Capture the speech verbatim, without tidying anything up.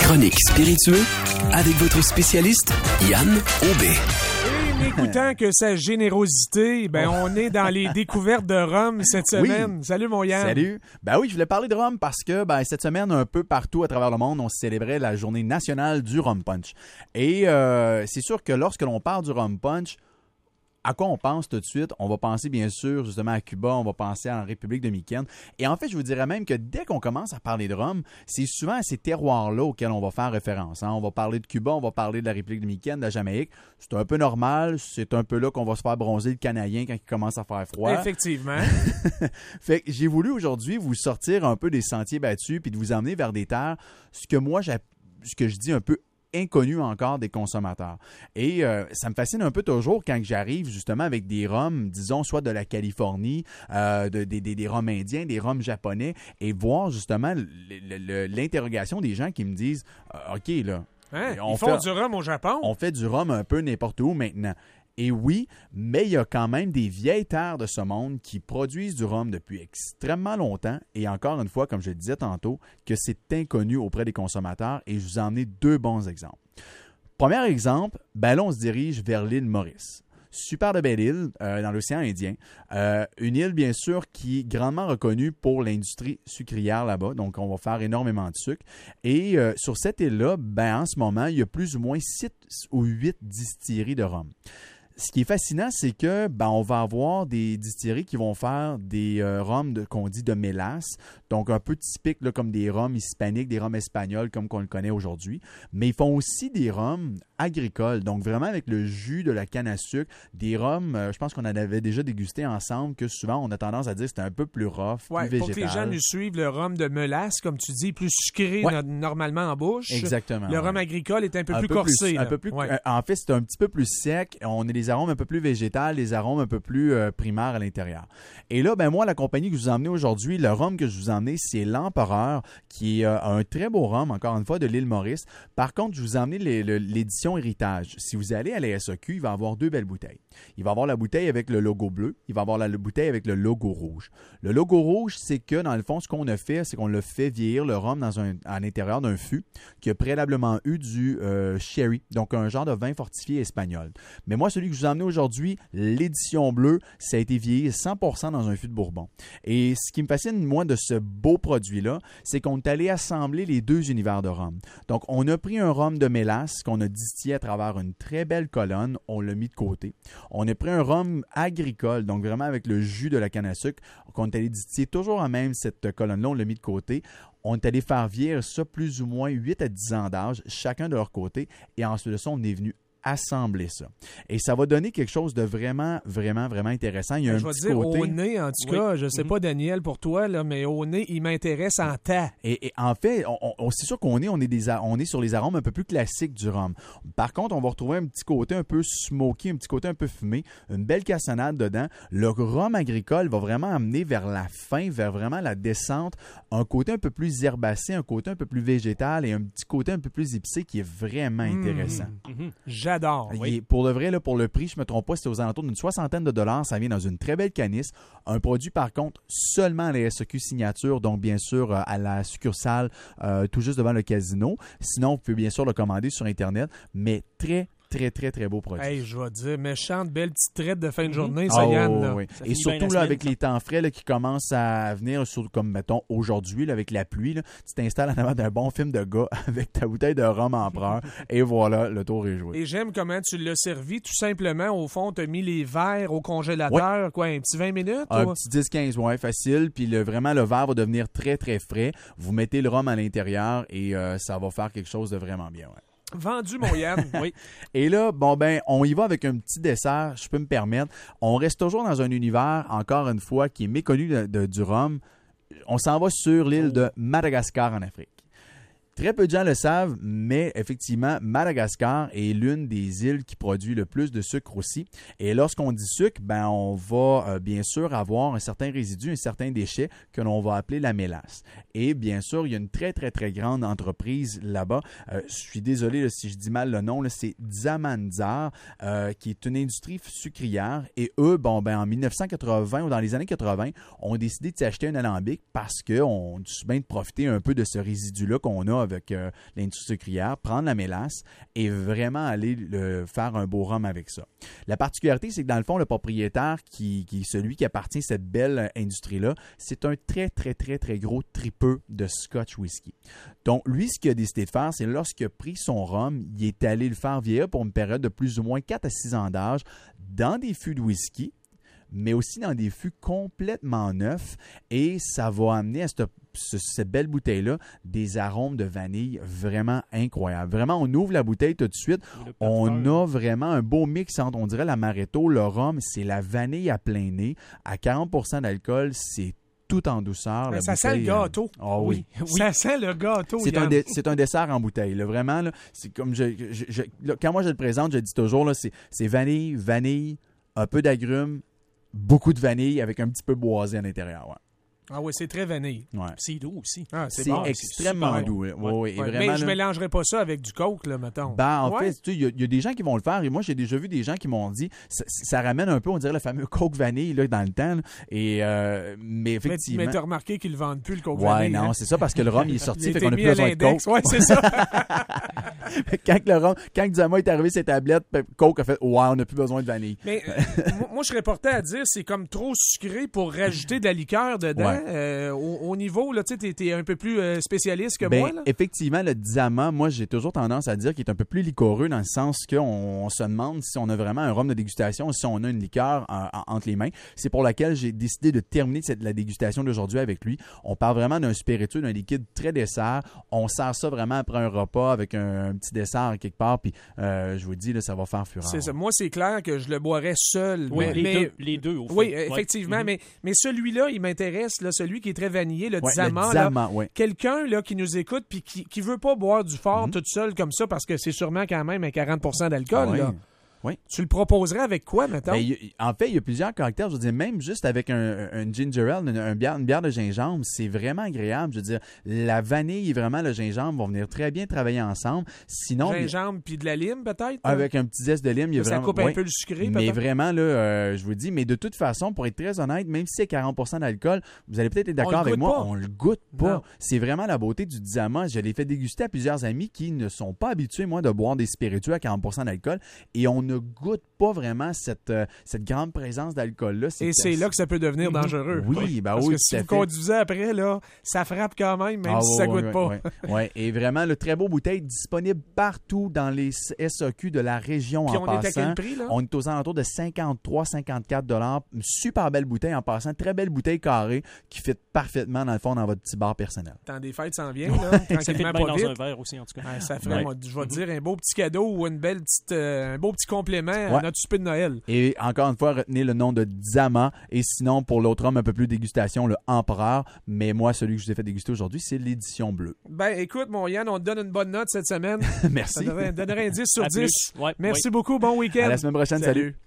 chroniques spiritueux avec votre spécialiste Yann Aubé. Et n'écoutant que sa générosité, ben on est dans les découvertes de rhum cette semaine. Oui. Salut mon Yann. Salut. Ben oui, je voulais parler de rhum parce que ben, cette semaine, un peu partout à travers le monde, on célébrait la journée nationale du rum punch. Et euh, c'est sûr que lorsque l'on parle du rum punch, à quoi on pense tout de suite? On va penser bien sûr justement à Cuba, on va penser à la République dominicaine. Et en fait, je vous dirais même que dès qu'on commence à parler de rhum, c'est souvent à ces terroirs-là auxquels on va faire référence. Hein. On va parler de Cuba, on va parler de la République dominicaine, de la Jamaïque. C'est un peu normal, c'est un peu là qu'on va se faire bronzer le Canadien quand il commence à faire froid. Effectivement. Fait que j'ai voulu aujourd'hui vous sortir un peu des sentiers battus puis de vous emmener vers des terres, ce que moi, j'ai, ce que je dis un peu inconnu encore des consommateurs. Et euh, ça me fascine un peu toujours quand j'arrive justement avec des rhums, disons, soit de la Californie, euh, de, des, des, des rhums indiens, des rhums japonais, et voir justement le, le, le, l'interrogation des gens qui me disent euh, « OK, là, Hein? on Ils font fait, du rhum au Japon? On fait du rhum un peu n'importe où maintenant. » Et oui, mais il y a quand même des vieilles terres de ce monde qui produisent du rhum depuis extrêmement longtemps. Et encore une fois, comme je le disais tantôt, que c'est inconnu auprès des consommateurs. Et je vous ai emmené deux bons exemples. Premier exemple, ben là, on se dirige vers l'île Maurice. Super de belle île euh, dans l'océan Indien. Euh, une île, bien sûr, qui est grandement reconnue pour l'industrie sucrière là-bas. Donc, on va faire énormément de sucre. Et euh, sur cette île-là, ben, en ce moment, il y a plus ou moins six ou huit distilleries de rhum. Ce qui est fascinant, c'est que ben, on va avoir des distilleries qui vont faire des euh, rhums de, qu'on dit de mélasse, donc un peu typiques là, comme des rhums hispaniques, des rhums espagnols comme qu'on le connaît aujourd'hui. Mais ils font aussi des rhums agricoles, donc vraiment avec le jus de la canne à sucre, des rhums, euh, je pense qu'on en avait déjà dégusté ensemble, que souvent on a tendance à dire que c'était un peu plus rough, Ouais, plus végétal. pour que les gens nous suivent, le rhum de mélasse, comme tu dis, plus sucré Ouais. no- normalement en bouche. Exactement. Le ouais. rhum agricole est un peu Un plus peu corsé. un là. peu plus, Ouais. euh, en fait, c'est un petit peu plus sec. On a des arômes un peu plus végétales, des arômes un peu plus euh, primaires à l'intérieur. Et là, ben moi, la compagnie que je vous ai emmenée aujourd'hui, le rhum que je vous ai emmené, c'est l'Empereur, qui est euh, un très beau rhum, encore une fois, de l'île Maurice. Par contre, je vous ai emmené les, le, l'édition Héritage. Si vous allez à la S A Q, il va y avoir deux belles bouteilles. Il va y avoir la bouteille avec le logo bleu, il va y avoir la, la bouteille avec le logo rouge. Le logo rouge, c'est que, dans le fond, ce qu'on a fait, c'est qu'on l'a fait vieillir le rhum dans un, à l'intérieur d'un fût qui a préalablement eu du euh, sherry, donc un genre de vin fortifié espagnol. Mais moi, celui que je vous ai emmené aujourd'hui, l'édition bleue, ça a été vieilli cent pour cent dans un fût de Bourbon. Et ce qui me fascine, moi, de ce beau produit-là, c'est qu'on est allé assembler les deux univers de rhum. Donc, on a pris un rhum de mélasse qu'on a distillé à travers une très belle colonne, on l'a mis de côté. On a pris un rhum agricole, donc vraiment avec le jus de la canne à sucre, qu'on est allé distiller toujours à même cette colonne-là, on l'a mis de côté. On est allé faire vieillir ça plus ou moins huit à dix ans d'âge, chacun de leur côté, et ensuite de ça, on est venu assembler ça. Et ça va donner quelque chose de vraiment, vraiment, vraiment intéressant. Il y a Ben, un je vais petit dire, côté... au nez, en tout Oui. cas, je sais Mhm. pas, Daniel, pour toi, là, mais au nez, il m'intéresse en tas. Et, et en fait, on, on, c'est sûr qu'on est, on est, des, on est sur les arômes un peu plus classiques du rhum. Par contre, on va retrouver un petit côté un peu smoky, un petit côté un peu fumé, une belle cassonade dedans. Le rhum agricole va vraiment amener vers la fin, vers vraiment la descente, un côté un peu plus herbacé, un côté un peu plus végétal et un petit côté un peu plus épicé qui est vraiment intéressant. Mmh, mmh. J'adore. Il Oui. est- Pour le vrai, là, pour le prix, je ne me trompe pas, c'est aux alentours d'une soixantaine de dollars. Ça vient dans une très belle canisse. Un produit, par contre, seulement à la S A Q signature, donc bien sûr euh, à la succursale euh, tout juste devant le casino. Sinon, vous pouvez bien sûr le commander sur Internet, mais très, très, très, très beau produit. Hey, je vais dire, méchante, belle petite traite de fin de Mhm. journée, Ah, ça, oui, Yann. oui, là. oui. Ça Et finit surtout bien la là, semaine, avec ça. les temps frais là, qui commencent à venir, sur, comme mettons aujourd'hui, là, avec la pluie, là, tu t'installes en avant d'un bon film de gars avec ta bouteille de rhum empereur et voilà, le tour est joué. Et j'aime comment tu l'as servi. Tout simplement, au fond, tu as mis les verres au congélateur, quoi, un petit vingt minutes? Un ou- petit dix quinze, ouais, facile. Puis le, vraiment, le verre va devenir très, très frais. Vous mettez le rhum à l'intérieur et euh, ça va faire quelque chose de vraiment bien. Ouais. Vendu, mon Yann. Oui. Et là, bon ben, on y va avec un petit dessert, je peux me permettre. On reste toujours dans un univers, encore une fois, qui est méconnu de, de- du rhum. On s'en va sur l'île de Madagascar en Afrique. Très peu de gens le savent, mais effectivement, Madagascar est l'une des îles qui produit le plus de sucre aussi. Et lorsqu'on dit sucre, ben, on va euh, bien sûr avoir un certain résidu, un certain déchet que l'on va appeler la mélasse. Et bien sûr, il y a une très, très, très grande entreprise là-bas. Euh, je suis désolé là, si je dis mal le nom, là, c'est Dzamandzar, euh, qui est une industrie sucrière. Et eux, bon, ben, en dix-neuf cent quatre-vingts ou dans les années quatre-vingts, ont décidé de s'acheter un alambic parce qu'on a bien de profiter un peu de ce résidu-là qu'on a avec euh, l'industrie sucrière, prendre la mélasse et vraiment aller le, faire un beau rhum avec ça. La particularité, c'est que dans le fond, le propriétaire qui, qui est celui qui appartient à cette belle industrie-là, c'est un très, très, très, très gros tripeux de Scotch whisky. Donc, lui, ce qu'il a décidé de faire, c'est lorsqu'il a pris son rhum, il est allé le faire vieillir pour une période de plus ou moins quatre à six ans d'âge dans des fûts de whisky, mais aussi dans des fûts complètement neufs, et ça va amener à cette, cette belle bouteille-là des arômes de vanille vraiment incroyables. Vraiment, on ouvre la bouteille tout de suite, on a vraiment un beau mix entre, on dirait, l'amaretto, le rhum, c'est la vanille à plein nez, à quarante pour cent d'alcool, c'est tout en douceur. Ça sent le gâteau. Euh... Oh, oui. Oui. oui. Ça sent le gâteau. C'est un, dé- c'est un dessert en bouteille. Là. Vraiment, là, c'est comme je, je, je là, quand moi je le présente, je dis toujours, là, c'est, c'est vanille, vanille, un peu d'agrumes, beaucoup de vanille avec un petit peu boisé à l'intérieur. Ouais. Ah oui, c'est très vanille. Ouais. C'est doux aussi. Ah, c'est c'est bon, extrêmement c'est doux. Ouais. Ouais, ouais. Et ouais, vraiment, mais je là, ne mélangerais pas ça avec du coke, là, mettons. Ben, en ouais. fait, il y, y a des gens qui vont le faire. Et moi, j'ai déjà vu des gens qui m'ont dit ça, ça ramène un peu, on dirait, le fameux coke vanille là, dans le temps. Là. Et, euh, mais effectivement. Mais, mais tu as remarqué qu'ils ne vendent plus le coke ouais, vanille. non, hein? c'est ça, parce que le rhum il est sorti, il fait qu'on n'a mis plus à besoin de l'index. coke. Ouais, c'est ça. quand le rhum, quand Zama est arrivé ses tablettes, Coke a fait ouais, on n'a plus besoin de vanille. Mais euh, moi, je serais porté à dire c'est comme trop sucré pour rajouter de la liqueur dedans. Ouais. Euh, au, au niveau, là, tu sais, t'es un peu plus euh, spécialiste que ben, moi. Là. Effectivement, le Zama, moi, j'ai toujours tendance à dire qu'il est un peu plus liquoreux dans le sens qu'on on se demande si on a vraiment un rhum de dégustation ou si on a une liqueur en, en, entre les mains. C'est pour laquelle j'ai décidé de terminer cette, la dégustation d'aujourd'hui avec lui. On parle vraiment d'un spiritueux, d'un liquide très dessert. On sert ça vraiment après un repas avec un, un petit dessert quelque part. Puis, euh, je vous dis, là, ça va faire fureur. C'est ça. Moi, c'est clair que je le boirais seul. Oui, mais, les, mais... Deux, les deux, au fait. Oui, effectivement. Ouais. Mais, mais celui-là, il m'intéresse, là, celui qui est très vanillé, le ouais, Zama. Le Zama, oui. Quelqu'un là, qui nous écoute puis qui ne veut pas boire du fort mm-hmm. toute seule comme ça parce que c'est sûrement quand même un quarante pour cent d'alcool. Ah, oui. Là. Oui. Tu le proposerais avec quoi, mettons? Ben, y, en fait, il y a plusieurs caractères. Je veux dire, même juste avec un, un ginger ale, une, un bière, une bière de gingembre, c'est vraiment agréable. Je veux dire, la vanille et vraiment le gingembre vont venir très bien travailler ensemble. Sinon, gingembre puis de la lime, peut-être? Avec un petit zeste de lime, il y a ça vraiment... coupe ouais. un peu le sucré, mais peut-être? vraiment, là, euh, je vous dis, mais de toute façon, pour être très honnête, même si c'est quarante pour cent d'alcool, vous allez peut-être être d'accord avec moi, pas. on le goûte pas. Non. C'est vraiment la beauté du Zama. Je l'ai fait déguster à plusieurs amis qui ne sont pas habitués, moi, de boire des spiritueux à quarante pour cent d'alcool et on ne goûte pas vraiment cette, euh, cette grande présence d'alcool-là. C'est et c'est là que ça peut devenir dangereux. Oui, oui. ben Parce oui, que si vous conduisez après, là, ça frappe quand même, même ah, si oui, ça oui, goûte oui, pas. Oui, oui. Et vraiment, le très beau bouteille disponible partout dans les S A Q de la région. Puis en on passant. est à quel prix, là? On est aux alentours de cinquante-trois à cinquante-quatre dollars. Une super belle bouteille en passant. Très belle bouteille carrée qui fit parfaitement, dans le fond, dans votre petit bar personnel. Temps des fêtes s'en vient, là. Ça fait bien pas dans vite. un verre aussi, en tout cas. Ah, ça ferait, ouais. moi, je vais te dire, un beau petit cadeau ou une belle petite, euh, un beau petit complément ouais. à notre souper de Noël. Et encore une fois, retenez le nom de Zama. Et sinon, pour l'autre homme un peu plus dégustation, le Empereur. Mais moi, celui que je vous ai fait déguster aujourd'hui, c'est l'édition bleue. Ben, écoute, mon Yann, on te donne une bonne note cette semaine. Merci. Ça donnerait, donnerait un dix sur À dix. Ouais, Merci ouais. beaucoup. Bon week-end. À la semaine prochaine. Salut. salut.